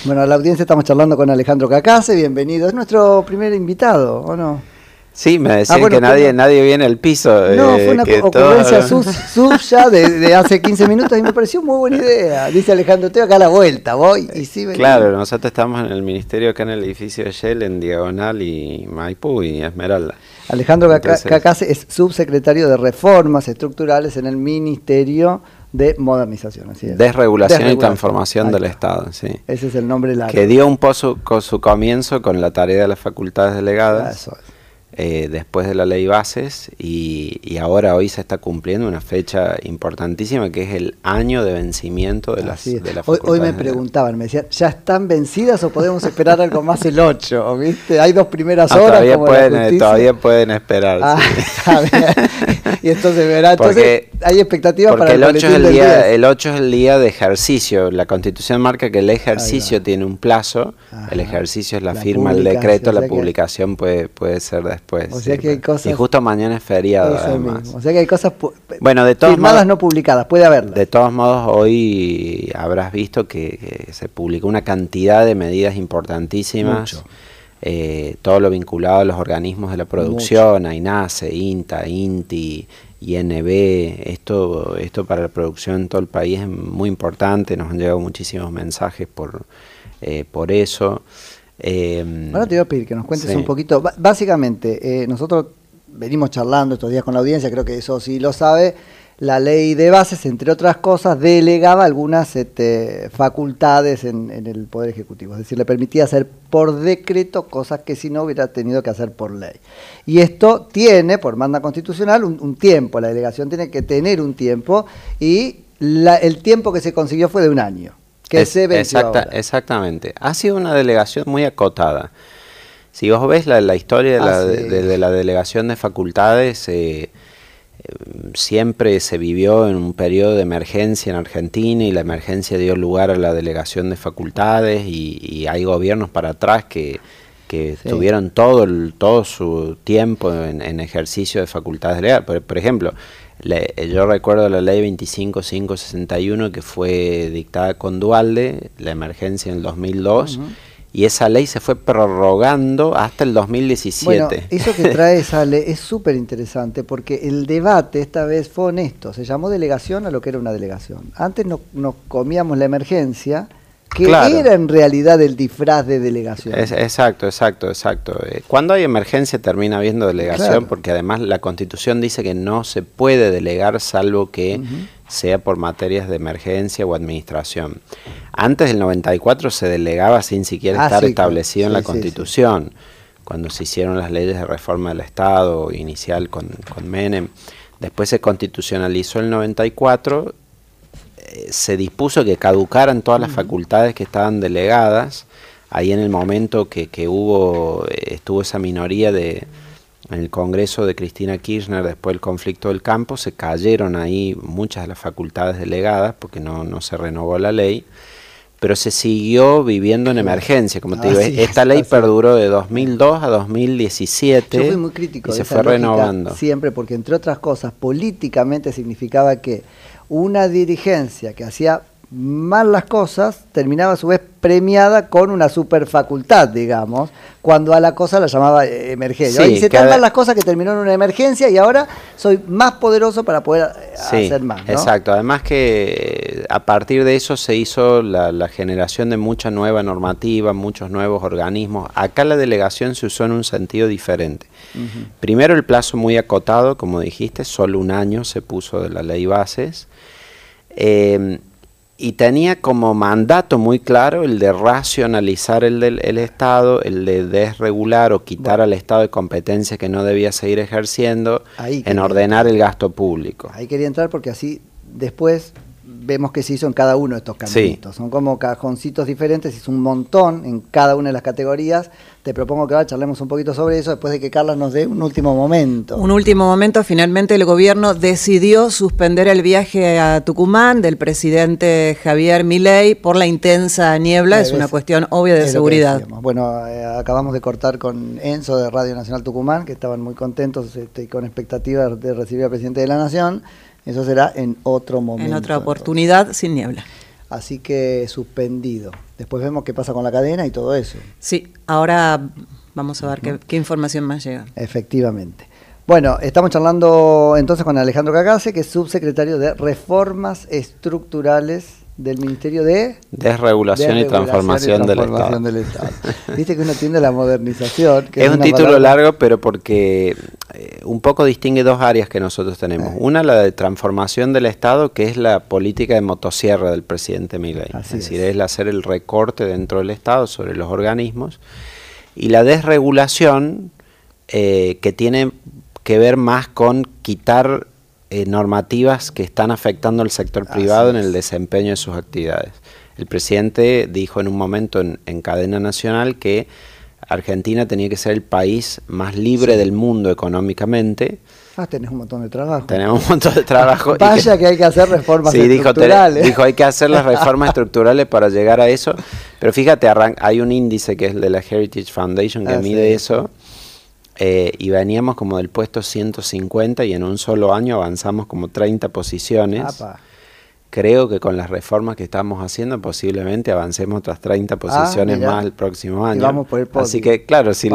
Bueno, a la audiencia estamos charlando con Alejandro Cacase, bienvenido. Es nuestro primer invitado, ¿o no? Sí, me decían que nadie viene al piso. No, fue una ocurrencia suya de hace 15 minutos y me pareció muy buena idea. Dice Alejandro, estoy acá a la vuelta, voy y sí venimos. Claro, nosotros estamos en el ministerio acá en el edificio de Shell, en Diagonal y Maipú y Esmeralda. Alejandro Cacase es subsecretario de Reformas Estructurales en el Ministerio de Modernización, así es. Desregulación y Transformación del Estado, sí. Ese es el nombre largo. Que dio un poco su comienzo con la tarea de las facultades delegadas. Eso es. Después de la ley bases y ahora hoy se está cumpliendo una fecha importantísima que es el año de vencimiento de las facultades. Hoy me preguntaban, me decían, ¿ya están vencidas o podemos esperar algo más el 8? ¿Viste? Hay 2 primeras horas. Todavía pueden esperar. Sí. Y entonces verá, entonces hay expectativas para el 8 es el 8 es el día de ejercicio. La Constitución marca que el ejercicio tiene un plazo. Ajá. El ejercicio es la firma, el decreto, la publicación puede ser después. O sea que hay cosas, y justo mañana es feriado además. Mismo. O sea que hay cosas firmadas modos, no publicadas, puede haberlas. De todos modos, hoy habrás visto que se publicó una cantidad de medidas importantísimas. Mucho. Todo lo vinculado a los organismos de la producción, AINASE, INTA, INTI, INB, esto para la producción en todo el país es muy importante, nos han llegado muchísimos mensajes por eso. Ahora te voy a pedir que nos cuentes un poquito. Básicamente, nosotros venimos charlando estos días con la audiencia, creo que eso sí lo sabe. La ley de bases, entre otras cosas, delegaba algunas facultades en el Poder Ejecutivo. Es decir, le permitía hacer por decreto cosas que si no hubiera tenido que hacer por ley. Y esto tiene, por manda constitucional, un tiempo. La delegación tiene que tener un tiempo y el tiempo que se consiguió fue de 1 año. Exactamente. Ha sido una delegación muy acotada. Si vos ves la historia de la delegación de facultades, siempre se vivió en un periodo de emergencia en Argentina y la emergencia dio lugar a la delegación de facultades y hay gobiernos para atrás que tuvieron todo su tiempo en ejercicio de facultades delegadas. Por ejemplo, yo recuerdo la ley 25561 que fue dictada con Duhalde, la emergencia en el 2002, y esa ley se fue prorrogando hasta el 2017. Bueno, eso que trae esa ley es súper interesante porque el debate esta vez fue honesto, se llamó delegación a lo que era una delegación. Antes nos comíamos la emergencia, que era en realidad el disfraz de delegación. Exacto. Cuando hay emergencia termina habiendo delegación, porque además la Constitución dice que no se puede delegar salvo que sea por materias de emergencia o administración. Antes del 94 se delegaba sin siquiera estar establecido en la Constitución. Cuando se hicieron las leyes de reforma del Estado inicial con Menem. Después se constitucionalizó el 94, se dispuso que caducaran todas las facultades que estaban delegadas. Ahí en el momento que estuvo esa minoría en el Congreso de Cristina Kirchner, después del conflicto del campo, se cayeron ahí muchas de las facultades delegadas porque no se renovó la ley, pero se siguió viviendo en emergencia. Como te digo, esta ley perduró de 2002 a 2017. Yo fui muy crítico y se fue renovando. Siempre, porque entre otras cosas, políticamente significaba que una dirigencia que hacía mal las cosas terminaba a su vez premiada con una superfacultad, digamos, cuando a la cosa la llamaba emergencia. Hice tan mal las cosas que terminó en una emergencia y ahora soy más poderoso para poder hacer más, ¿no? Exacto. Además que a partir de eso se hizo la generación de mucha nueva normativa, muchos nuevos organismos. Acá la delegación se usó en un sentido diferente. Primero el plazo muy acotado, como dijiste, solo 1 año se puso de la ley bases. Y tenía como mandato muy claro el de racionalizar el Estado, el de desregular o quitar al Estado de competencias que no debía seguir ejerciendo, en ordenar el gasto público. Ahí quería entrar porque así después vemos que se hizo en cada uno de estos caminitos. Son como cajoncitos diferentes, hizo un montón en cada una de las categorías. Te propongo que ahora charlemos un poquito sobre eso después de que Carla nos dé un último momento. Un último momento, finalmente el gobierno decidió suspender el viaje a Tucumán del presidente Javier Milei por la intensa niebla, es una cuestión obvia de seguridad. Bueno, acabamos de cortar con Enzo de Radio Nacional Tucumán, que estaban muy contentos y con expectativa de recibir al presidente de la Nación. Eso será en otro momento. En otra oportunidad, sin niebla. Así que suspendido. Después vemos qué pasa con la cadena y todo eso. Sí, ahora vamos a ver qué información más llega. Efectivamente. Bueno, estamos charlando entonces con Alejandro Cacase, que es subsecretario de Reformas Estructurales del Ministerio de Desregulación y Transformación del Estado. Viste que uno tiende a la modernización. Que es un título largo, pero porque un poco distingue dos áreas que nosotros tenemos. Una, la de transformación del Estado, que es la política de motosierra del presidente Milei. Es decir, es hacer el recorte dentro del Estado sobre los organismos. Y la desregulación, que tiene que ver más con quitar normativas que están afectando al sector privado en el desempeño de sus actividades. El presidente dijo en un momento en cadena nacional que Argentina tenía que ser el país más libre del mundo económicamente. Tenés un montón de trabajo. Tenemos un montón de trabajo. Vaya que hay que hacer reformas estructurales. Dijo, hay que hacer las reformas estructurales para llegar a eso. Pero fíjate, hay un índice que es de la Heritage Foundation que mide eso. Y veníamos como del puesto 150 y en un solo año avanzamos como 30 posiciones. Creo que con las reformas que estamos haciendo posiblemente avancemos otras 30 posiciones más el próximo año. Vamos por el podio. Así que claro, si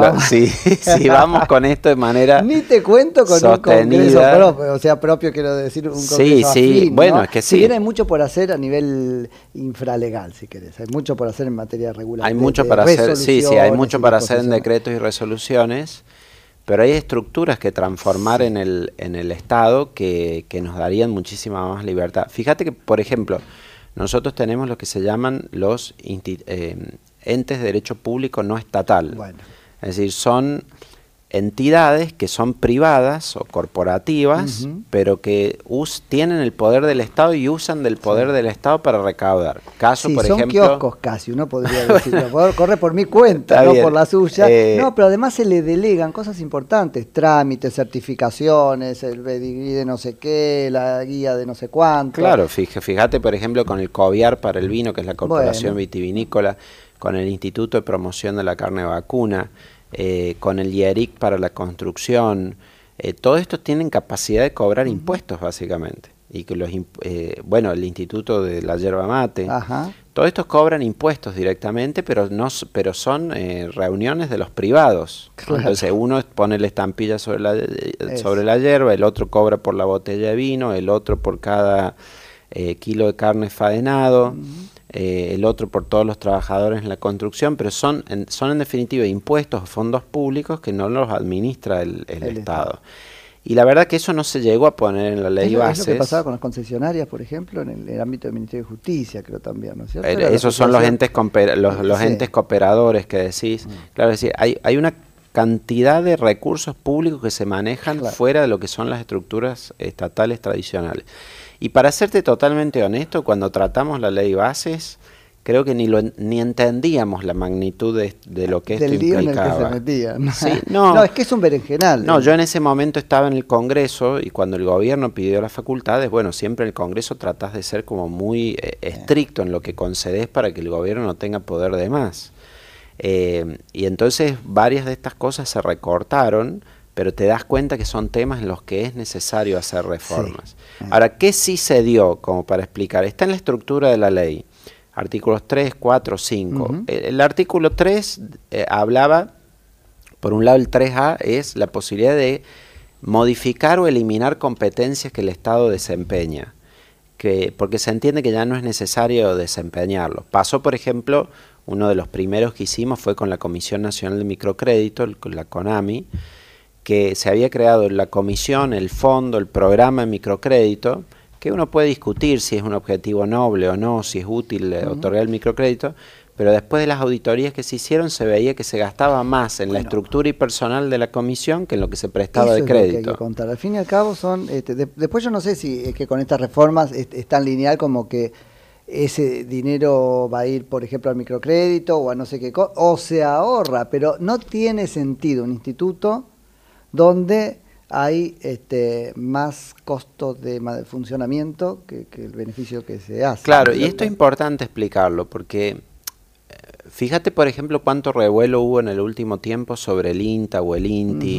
vamos con esto de manera ni te cuento con sostenida, un congreso propio, quiero decir, un congreso afín, bueno, ¿no? es que si bien hay mucho por hacer a nivel infralegal, si querés, hay mucho por hacer en materia de regulación. Hay mucho para hacer, hay mucho para hacer en decretos y resoluciones. Pero hay estructuras que transformar en el Estado que nos darían muchísima más libertad. Fíjate que, por ejemplo, nosotros tenemos lo que se llaman los entes de derecho público no estatal. Es decir, son entidades que son privadas o corporativas, pero que tienen el poder del Estado y usan del poder del Estado para recaudar. Por son ejemplo, kioscos casi, uno podría decirlo. Corre por mi cuenta, no por la suya. No, pero además se le delegan cosas importantes, trámites, certificaciones, el pedigrí de no sé qué, la guía de no sé cuánto. Claro, fíjate por ejemplo con el COVIAR para el vino, que es la Corporación Vitivinícola, con el Instituto de Promoción de la Carne Vacuna, con el IERIC para la construcción. Todos estos tienen capacidad de cobrar impuestos básicamente, y que el Instituto de la Yerba Mate, todos estos cobran impuestos directamente, pero son reuniones de los privados. Entonces uno pone la estampilla sobre la yerba, el otro cobra por la botella de vino, el otro por cada kilo de carne faenado, el otro por todos los trabajadores en la construcción, pero son en definitiva impuestos o fondos públicos que no los administra el Estado. Y la verdad que eso no se llegó a poner en la ley bases. Es lo que pasaba con las concesionarias, por ejemplo, en el ámbito del Ministerio de Justicia, creo también, ¿no es cierto? Esos son los entes entes cooperadores que decís. Claro, es decir, hay una cantidad de recursos públicos que se manejan fuera de lo que son las estructuras estatales tradicionales. Y para serte totalmente honesto, cuando tratamos la ley bases, creo que ni entendíamos la magnitud de lo que esto implicaba. Del lío en el que se metían. Sí, no, es que es un berenjenal. No, yo en ese momento estaba en el Congreso y cuando el gobierno pidió las facultades, bueno, siempre en el Congreso tratás de ser como muy estricto en lo que concedes para que el gobierno no tenga poder de más. Y entonces varias de estas cosas se recortaron, pero te das cuenta que son temas en los que es necesario hacer reformas. Ahora, ¿qué sí se dio como para explicar? Está en la estructura de la ley. Artículos 3, 4, 5. El artículo 3 hablaba, por un lado el 3A es la posibilidad de modificar o eliminar competencias que el Estado desempeña, porque se entiende que ya no es necesario desempeñarlo. Pasó, por ejemplo, uno de los primeros que hicimos fue con la Comisión Nacional de Microcrédito, con la CONAMI, que se había creado la comisión, el fondo, el programa de microcrédito, que uno puede discutir si es un objetivo noble o no, si es útil otorgar el microcrédito, pero después de las auditorías que se hicieron se veía que se gastaba más en la estructura y personal de la comisión que en lo que se prestaba de crédito. Eso es lo que hay que contar. Al fin y al cabo son, después yo no sé si es que con estas reformas es tan lineal como que ese dinero va a ir, por ejemplo, al microcrédito o a no sé qué cosa, o se ahorra, pero no tiene sentido un instituto donde hay más costos de funcionamiento que el beneficio que se hace. Claro, y esto es importante explicarlo, porque fíjate, por ejemplo, cuánto revuelo hubo en el último tiempo sobre el INTA o el INTI,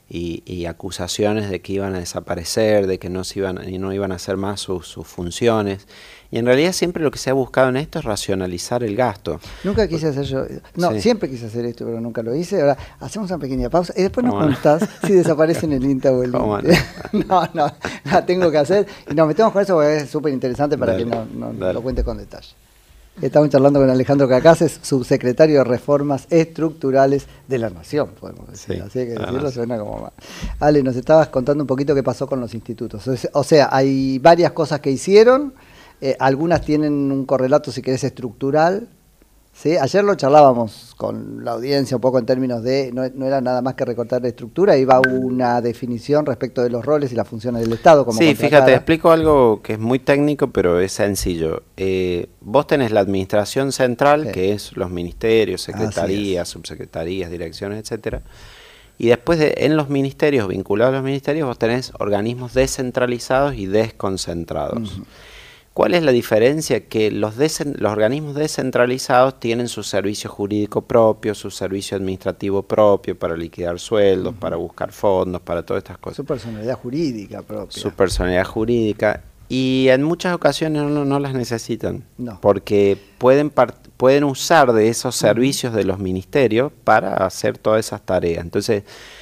y acusaciones de que iban a desaparecer, de que no iban a hacer más sus funciones. Y en realidad siempre lo que se ha buscado en esto es racionalizar el gasto. Nunca quise hacer yo, Sí. siempre quise hacer esto, pero nunca lo hice. Ahora hacemos una pequeña pausa y después nos contás si desaparecen el INTA o el INTE. No, la tengo que hacer. Y nos metemos con eso porque es súper interesante para que lo cuentes con detalle. Estamos charlando con Alejandro Cacaces, subsecretario de Reformas Estructurales de la Nación, podemos decir. Sí, así que decirlo suena como más. Ale, nos estabas contando un poquito qué pasó con los institutos. O sea, hay varias cosas que hicieron. Algunas tienen un correlato, si querés, estructural. ¿Sí? Ayer lo charlábamos con la audiencia un poco en términos de, no era nada más que recortar la estructura, iba una definición respecto de los roles y las funciones del Estado. Como sí, fíjate, explico algo que es muy técnico, pero es sencillo. Vos tenés la administración central, sí, que es los ministerios, secretarías, subsecretarías, direcciones, etcétera. Y después en los ministerios, vinculados a los ministerios, vos tenés organismos descentralizados y desconcentrados. ¿Cuál es la diferencia? Que los organismos descentralizados tienen su servicio jurídico propio, su servicio administrativo propio para liquidar sueldos, para buscar fondos, para todas estas cosas. Su personalidad jurídica propia. Su personalidad jurídica. Y en muchas ocasiones no las necesitan. Porque pueden usar de esos servicios de los ministerios para hacer todas esas tareas. Entonces,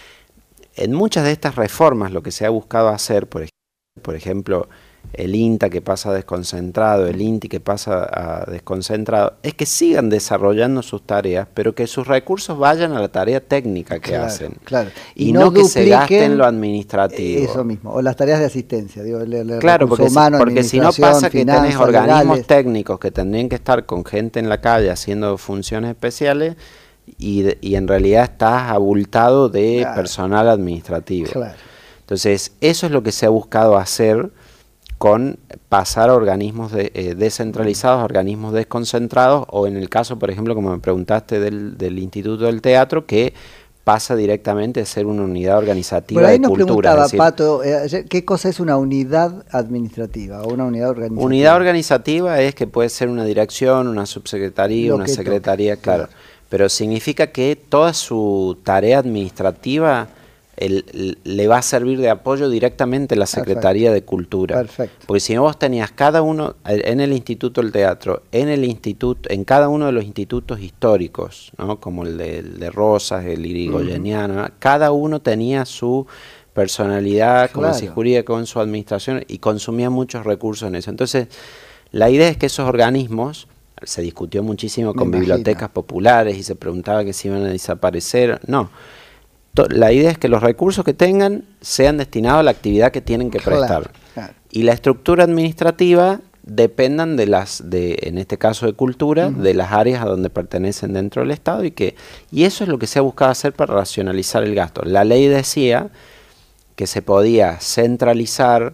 en muchas de estas reformas lo que se ha buscado hacer, por ejemplo, el INTA que pasa a desconcentrado, el INTI que pasa a desconcentrado, es que sigan desarrollando sus tareas, pero que sus recursos vayan a la tarea técnica que hacen. Claro. Y no que se gasten lo administrativo. Eso mismo, o las tareas de asistencia. Claro, porque si no pasa que tenés organismos técnicos que tendrían que estar con gente en la calle haciendo funciones especiales y en realidad estás abultado de personal administrativo. Entonces, eso es lo que se ha buscado hacer con pasar a organismos descentralizados, organismos desconcentrados, o en el caso, por ejemplo, como me preguntaste del Instituto del Teatro, que pasa directamente a ser una unidad organizativa de cultura. Por ahí nos preguntaba, Pato, ¿qué cosa es una unidad administrativa o una unidad organizativa? Unidad organizativa es que puede ser una dirección, una subsecretaría, una secretaría, claro. Pero significa que toda su tarea administrativa le va a servir de apoyo directamente a la Secretaría de Cultura. Porque si no, vos tenías cada uno, en el Instituto del Teatro, en cada uno de los institutos históricos, ¿no? Como el de Rosas, el irigoyeniano, cada uno tenía su personalidad, como si jurídica, con su administración, y consumía muchos recursos en eso. Entonces, la idea es que esos organismos, se discutió muchísimo con bibliotecas populares y se preguntaba que si iban a desaparecer. No. La idea es que los recursos que tengan sean destinados a la actividad que tienen que prestar. Y la estructura administrativa dependan en este caso de cultura, de las áreas a donde pertenecen dentro del Estado y eso es lo que se ha buscado hacer para racionalizar el gasto. La ley decía que se podía centralizar,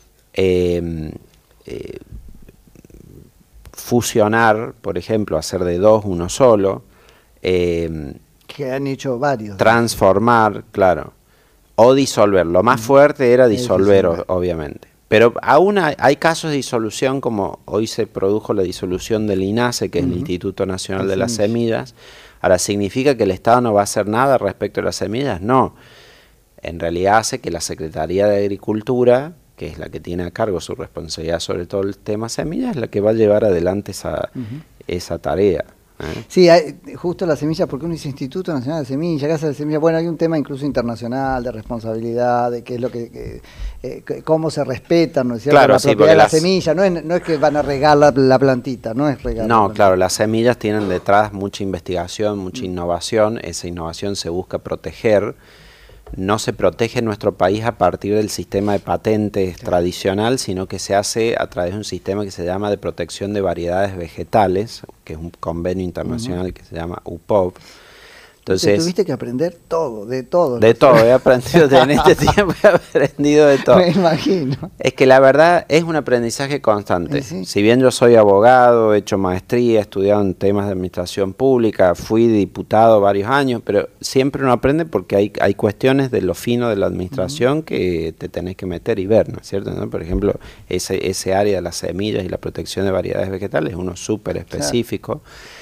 fusionar, por ejemplo, hacer de dos uno solo, que han hecho varios. Transformar, claro. O disolver. Lo más fuerte era disolver, obviamente. Pero aún hay casos de disolución, como hoy se produjo la disolución del INASE, que es el Instituto Nacional de las Semillas. Ahora, ¿significa que el Estado no va a hacer nada respecto a las semillas? No. En realidad hace que la Secretaría de Agricultura, que es la que tiene a cargo su responsabilidad sobre todo el tema semillas, es la que va a llevar adelante esa tarea. Sí, justo la semilla, porque uno dice Instituto Nacional de Semillas, Casa de Semillas, bueno, hay un tema incluso internacional de responsabilidad, de qué es lo cómo se respetan, ¿no es cierto? La propiedad de la semilla, no es que van a regar la plantita, no es regar. No, claro, las semillas tienen detrás mucha investigación, mucha innovación, esa innovación se busca proteger. No se protege en nuestro país a partir del sistema de patentes tradicional, sino que se hace a través de un sistema que se llama de protección de variedades vegetales, que es un convenio internacional que se llama UPOV. Entonces, tuviste que aprender todo, de todo. De todo, he aprendido, en este tiempo he aprendido de todo. Me imagino. Es que la verdad es un aprendizaje constante. Si bien yo soy abogado, he hecho maestría, he estudiado en temas de administración pública, fui diputado varios años, pero siempre uno aprende porque hay cuestiones de lo fino de la administración que te tenés que meter y ver, ¿no es cierto? ¿No? Por ejemplo, ese área de las semillas y la protección de variedades vegetales es uno súper específico.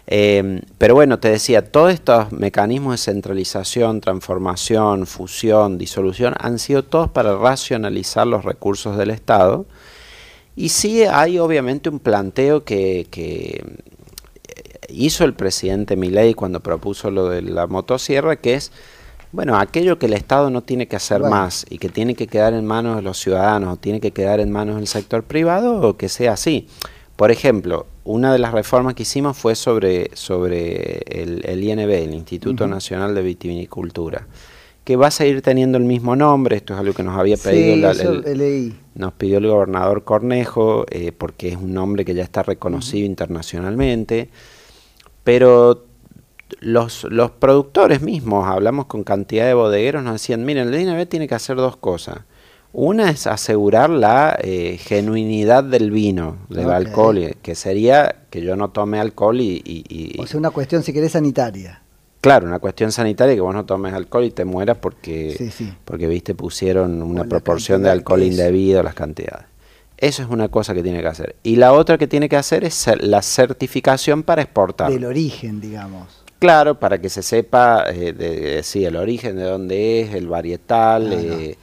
Pero bueno, te decía, todos estos mecanismos de centralización, transformación, fusión, disolución, han sido todos para racionalizar los recursos del Estado. Y sí hay obviamente un planteo que hizo el presidente Milei cuando propuso lo de la motosierra, que es, bueno, aquello que el Estado no tiene que hacer más y que tiene que quedar en manos de los ciudadanos o tiene que quedar en manos del sector privado, o que sea así. Por ejemplo, una de las reformas que hicimos fue sobre el INB, el Instituto Nacional de Vitivinicultura, que va a seguir teniendo el mismo nombre. Esto es algo que nos había pedido nos pidió el gobernador Cornejo, porque es un nombre que ya está reconocido internacionalmente, pero los productores mismos, hablamos con cantidad de bodegueros, nos decían, miren, el INB tiene que hacer dos cosas. Una es asegurar la genuinidad del vino, del alcohol, que sería que yo no tome alcohol O sea, una cuestión, si querés, sanitaria. Claro, una cuestión sanitaria, que vos no tomes alcohol y te mueras porque, porque viste, pusieron una proporción de alcohol indebido, las cantidades. Eso es una cosa que tiene que hacer. Y la otra que tiene que hacer es la certificación para exportar. Del origen, digamos. Claro, para que se sepa el origen, de dónde es, el varietal.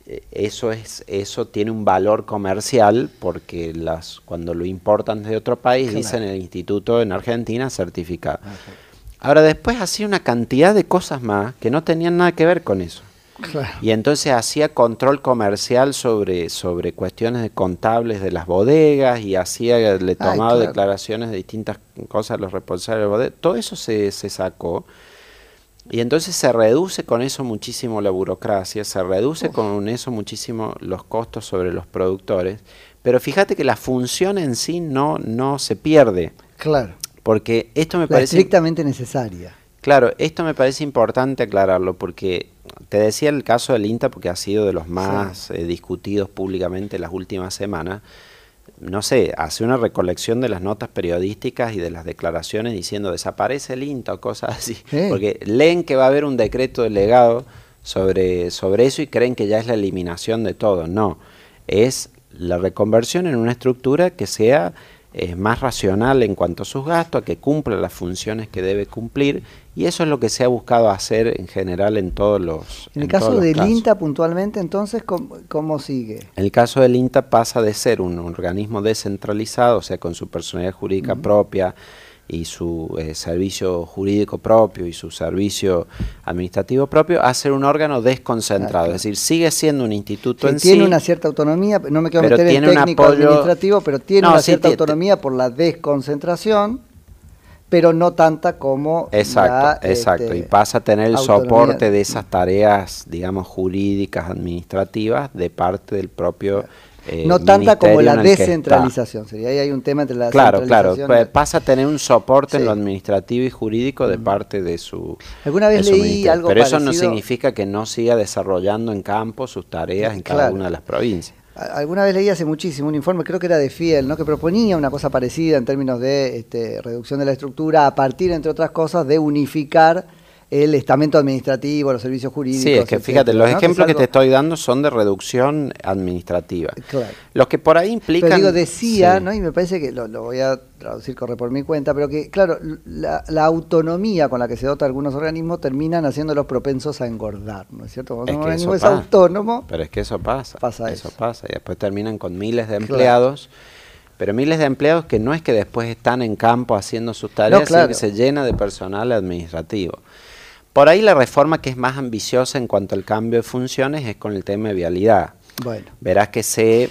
Eso tiene un valor comercial, porque cuando lo importan de otro país, dicen el instituto en Argentina certificado. Ahora, después hacía una cantidad de cosas más que no tenían nada que ver con eso. Y entonces hacía control comercial sobre cuestiones de contables de las bodegas, y le tomaba declaraciones de distintas cosas a los responsables de bodegas. Todo eso se sacó. Y entonces se reduce con eso muchísimo la burocracia, se reduce con eso muchísimo los costos sobre los productores. Pero fíjate que la función en sí no se pierde. Claro. Porque esto me parece estrictamente necesaria. Claro, esto me parece importante aclararlo, porque te decía el caso del INTA, porque ha sido de los más discutidos públicamente las últimas semanas. No sé, hace una recolección de las notas periodísticas y de las declaraciones diciendo desaparece el INTA o cosas así, porque leen que va a haber un decreto delegado sobre eso y creen que ya es la eliminación de todo. No, es la reconversión en una estructura que sea más racional en cuanto a sus gastos, a que cumpla las funciones que debe cumplir, y eso es lo que se ha buscado hacer en general en todos los En el caso del INTA puntualmente, entonces, ¿cómo sigue? El caso del INTA pasa de ser un organismo descentralizado, o sea, con su personalidad jurídica propia y su servicio jurídico propio y su servicio administrativo propio, a ser un órgano desconcentrado. Es decir, sigue siendo un instituto en sí. Tiene una cierta autonomía, no me quiero meter en técnico administrativo, pero tiene una cierta autonomía por la desconcentración, pero no tanta como Exacto, y pasa a tener el soporte de esas tareas, digamos, jurídicas, administrativas, de parte del propio no tanta como la descentralización, sería ahí hay un tema entre la descentralización. Claro, pasa a tener un soporte en lo administrativo y jurídico de parte de su Alguna vez leí algo pero parecido. Eso no significa que no siga desarrollando en campo sus tareas en cada una de las provincias. Alguna vez leí hace muchísimo un informe, creo que era de Fiel, ¿no?, que proponía una cosa parecida en términos de reducción de la estructura, a partir, entre otras cosas, de unificar el estamento administrativo, los servicios jurídicos. Sí, es que fíjate, los ejemplos que te estoy dando son de reducción administrativa. Claro. Los que por ahí implican... Pero digo, decía, ¿no?, y me parece que lo voy a traducir, corre por mi cuenta, pero que, claro, la autonomía con la que se dota algunos organismos terminan haciéndolos propensos a engordar, ¿no es cierto? Cuando un organismo es autónomo... Pero es que eso pasa. Eso pasa, y después terminan con miles de empleados... Pero miles de empleados que no es que después están en campo haciendo sus tareas, sino que se llena de personal administrativo. Por ahí la reforma que es más ambiciosa en cuanto al cambio de funciones es con el tema de vialidad. Bueno. Verás que se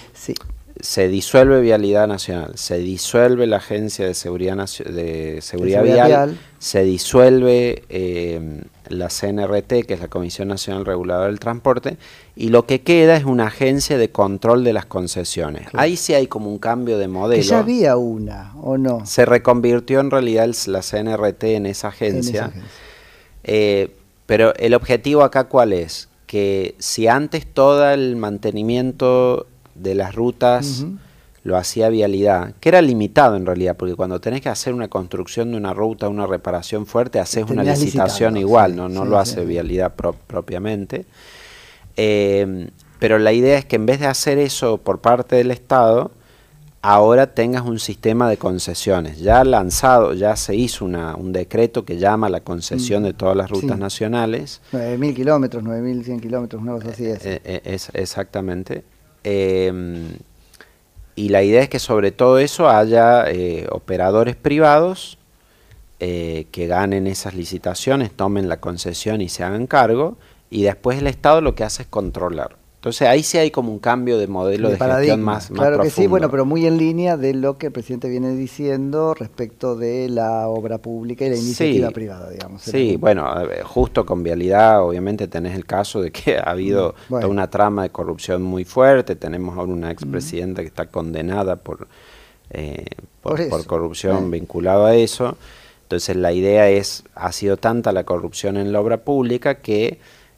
disuelve Vialidad Nacional, se disuelve la Agencia de Seguridad, Vial, se disuelve la CNRT, que es la Comisión Nacional Reguladora del Transporte, y lo que queda es una agencia de control de las concesiones. Claro. Ahí sí hay como un cambio de modelo. Que ya había una, ¿o no? Se reconvirtió en realidad la CNRT en esa agencia. Pero el objetivo acá, ¿cuál es? Que si antes todo el mantenimiento de las rutas lo hacía Vialidad, que era limitado en realidad, porque cuando tenés que hacer una construcción de una ruta, una reparación fuerte, haces una licitación igual, no lo hace Vialidad propiamente. Pero la idea es que en vez de hacer eso por parte del Estado, ahora tengas un sistema de concesiones. Ya lanzado, ya se hizo un decreto que llama la concesión de todas las rutas nacionales. 9.000 kilómetros, 9.100 kilómetros, una cosa así es. Exactamente. Y la idea es que sobre todo eso haya operadores privados que ganen esas licitaciones, tomen la concesión y se hagan cargo, y después el Estado lo que hace es controlar. Entonces ahí sí hay como un cambio de modelo de gestión más claro profundo. Que sí, bueno, pero muy en línea de lo que el presidente viene diciendo respecto de la obra pública y la iniciativa privada, digamos. Sí, bueno, justo con vialidad obviamente tenés el caso de que ha habido toda una trama de corrupción muy fuerte. Tenemos ahora una expresidenta que está condenada por corrupción vinculada a eso. Entonces la idea ha sido tanta la corrupción en la obra pública que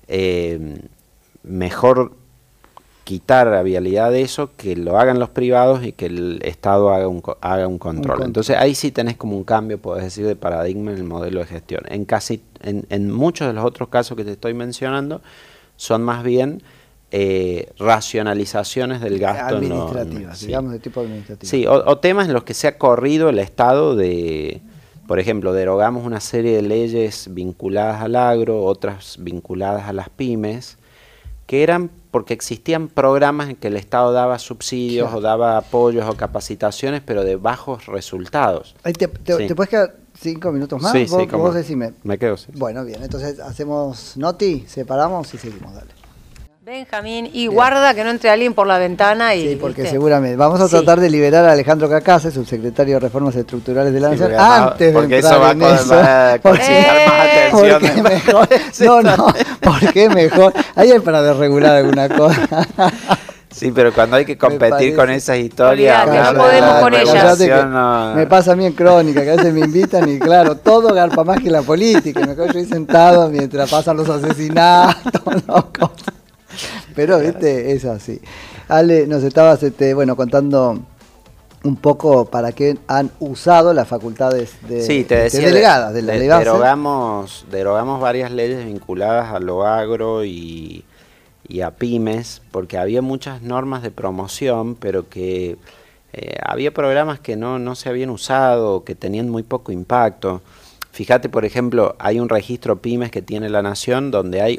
mejor quitar la vialidad de eso, que lo hagan los privados y que el Estado haga un control. Entonces ahí sí tenés como un cambio, podés decir, de paradigma en el modelo de gestión. En muchos de los otros casos que te estoy mencionando son más bien racionalizaciones del gasto administrativas, digamos, de tipo administrativo. Sí, o temas en los que se ha corrido el Estado de, por ejemplo, derogamos una serie de leyes vinculadas al agro, otras vinculadas a las pymes, que eran porque existían programas en que el Estado daba subsidios o daba apoyos o capacitaciones, pero de bajos resultados. ¿Te puedes quedar 5 minutos más? Sí, vos decime. Me quedo, sí. Bueno, bien, entonces hacemos noti, separamos y seguimos, dale. Benjamín, y guarda que no entre alguien por la ventana. Sí, porque seguramente. Vamos a tratar de liberar a Alejandro Cacase, subsecretario de Reformas Estructurales de la Nación, antes de entrar en eso. Porque mejor. Porque mejor. Ahí hay para desregular alguna cosa. Sí, pero cuando hay que competir con esas historias, no podemos con ellas. Me pasa a mí en Crónica, que a veces me invitan y claro, todo garpa más que la política. Me quedo yo ahí sentado mientras pasan los asesinatos, locos. Pero, viste, es así. Ale, nos estabas contando un poco para qué han usado las facultades delegadas de la ley base. Derogamos varias leyes vinculadas a lo agro y a pymes, porque había muchas normas de promoción, pero que había programas que no se habían usado, que tenían muy poco impacto. Fíjate, por ejemplo, hay un registro pymes que tiene la Nación donde hay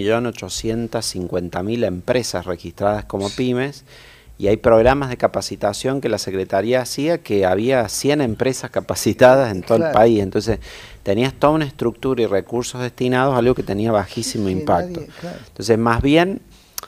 1.850.000 empresas registradas como pymes, y hay programas de capacitación que la Secretaría hacía que había 100 empresas capacitadas en todo el país. Entonces tenías toda una estructura y recursos destinados a algo que tenía bajísimo impacto. Entonces más bien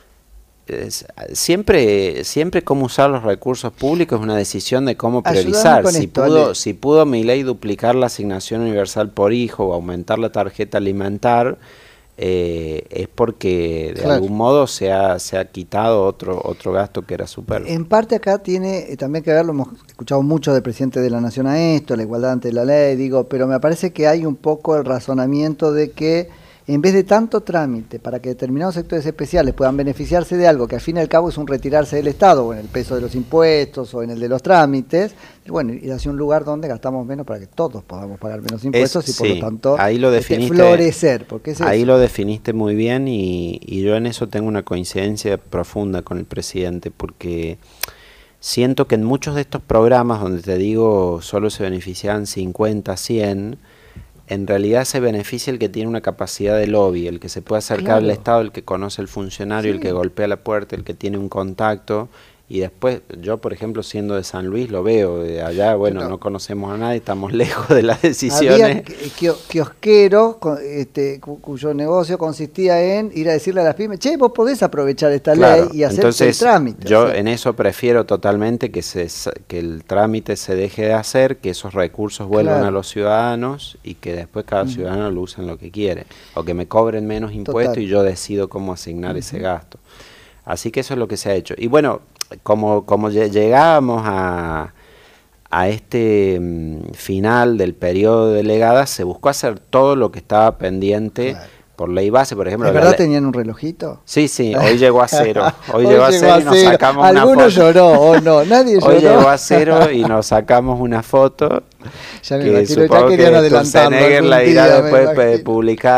siempre cómo usar los recursos públicos es una decisión de cómo priorizar. Si pudo Milei duplicar la asignación universal por hijo o aumentar la tarjeta alimentar, es porque de algún modo se ha quitado otro gasto que era súper. En parte acá tiene también que ver, lo hemos escuchado mucho del presidente de la Nación a esto, la igualdad ante la ley, pero me parece que hay un poco el razonamiento de que en vez de tanto trámite para que determinados sectores especiales puedan beneficiarse de algo que al fin y al cabo es un retirarse del Estado, o en el peso de los impuestos, o en el de los trámites, ir hacia un lugar donde gastamos menos para que todos podamos pagar menos impuestos y por lo tanto ahí lo definiste, florecer. Porque es ahí eso. Lo definiste muy bien y yo en eso tengo una coincidencia profunda con el presidente, porque siento que en muchos de estos programas donde te digo solo se benefician 50, 100, en realidad se beneficia el que tiene una capacidad de lobby, el que se puede acercar al Estado, el que conoce al funcionario, el que golpea la puerta, el que tiene un contacto. Y después, yo por ejemplo siendo de San Luis lo veo, de allá no conocemos a nadie, estamos lejos de las decisiones. Había kiosqueros cuyo negocio consistía en ir a decirle a las pymes, che, vos podés aprovechar esta ley y hacer el trámite. Yo en eso prefiero totalmente que el trámite se deje de hacer, que esos recursos vuelvan a los ciudadanos y que después cada ciudadano lo use en lo que quiere, o que me cobren menos impuestos y yo decido cómo asignar ese gasto. Así que eso es lo que se ha hecho. Y bueno, como llegábamos a este final del periodo de delegada, se buscó hacer todo lo que estaba pendiente por ley base, por ejemplo. ¿De verdad tenían un relojito? Sí, hoy llegó a cero. Hoy llegó a cero y nos sacamos una foto. ¿Alguno lloró o no? Nadie lloró. Hoy llegó a cero y nos sacamos una foto ya me que imagino, supongo ya querían que adelantarlo. Schwarzenegger la irá después de publicar.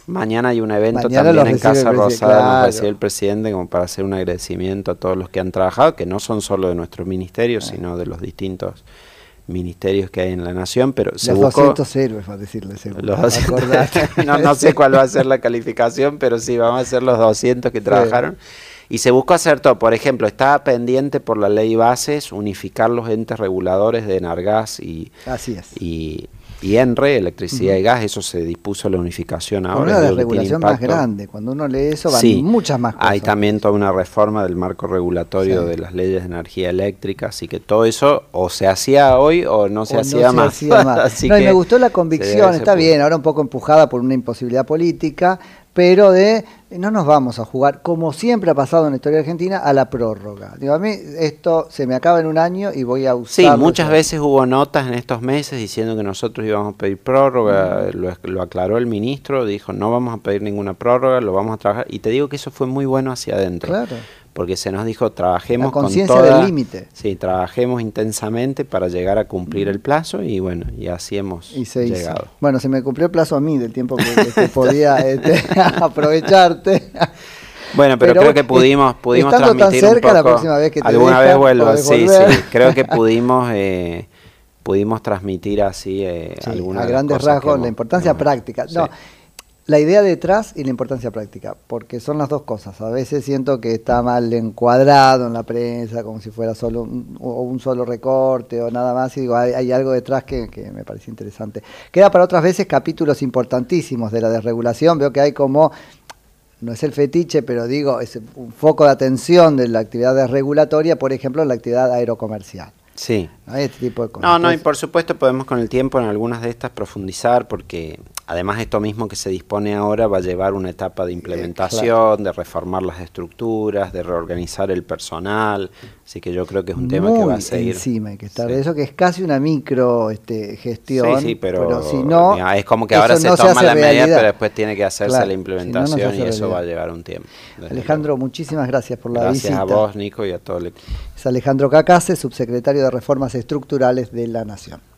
Mañana hay un evento Mañana también en Casa Rosada, claro. nos recibe el presidente como para hacer un agradecimiento a todos los que han trabajado, que no son solo de nuestro ministerio, sino de los distintos ministerios que hay en la nación, pero se buscó... 200 héroes, va a decirle seguro. Los 200, no sé cuál va a ser la calificación, pero sí, vamos a ser los 200 que trabajaron. Y se buscó hacer todo. Por ejemplo, estaba pendiente por la ley Bases unificar los entes reguladores de Enargas Así es. y ENRE, electricidad y gas. Eso se dispuso la unificación ahora. Una desregulación más grande. Cuando uno lee eso, van muchas más cosas. Hay también toda una reforma del marco regulatorio de las leyes de energía eléctrica. Así que todo eso o se hacía hoy o no se hacía más. Así no, y me gustó la convicción. Está bien, ahora un poco empujada por una imposibilidad política, pero no nos vamos a jugar, como siempre ha pasado en la historia argentina, a la prórroga. Digo, a mí esto se me acaba en un año y voy a usarlo. Sí, muchas veces hubo notas en estos meses diciendo que nosotros íbamos a pedir prórroga, lo aclaró el ministro, dijo no vamos a pedir ninguna prórroga, lo vamos a trabajar, y te digo que eso fue muy bueno hacia adentro. Claro. Porque se nos dijo, trabajemos con conciencia del límite. Sí, trabajemos intensamente para llegar a cumplir el plazo y bueno, y así hemos llegado. Bueno, se me cumplió el plazo a mí del tiempo que podía aprovecharte. Bueno, pero creo que pudimos transmitir tan cerca, un poco. La próxima vez que te alguna vez vuelvo, sí, creo que pudimos transmitir así algunas a grandes rasgos la importancia práctica. No, la idea detrás y la importancia práctica, porque son las dos cosas. A veces siento que está mal encuadrado en la prensa, como si fuera solo un solo recorte o nada más, y digo, hay algo detrás que me parece interesante. Queda para otras veces capítulos importantísimos de la desregulación. Veo que hay como, no es el fetiche, pero digo, es un foco de atención de la actividad desregulatoria, por ejemplo, en la actividad aerocomercial. Sí. ¿No? Este tipo de cosas. No, y por supuesto podemos con el tiempo en algunas de estas profundizar, porque además esto mismo que se dispone ahora va a llevar una etapa de implementación, de reformar las estructuras, de reorganizar el personal, así que yo creo que es un tema que va a seguir. Encima hay que estar de eso, que es casi una micro gestión. Sí, pero si no, es como que ahora se toma la medida, pero después tiene que hacerse la implementación, y eso va a llevar un tiempo. Alejandro, muchísimas gracias por la visita. Gracias a vos, Nico, y a todo el equipo. Es Alejandro Cacase, subsecretario de Reformas Estructurales de la Nación.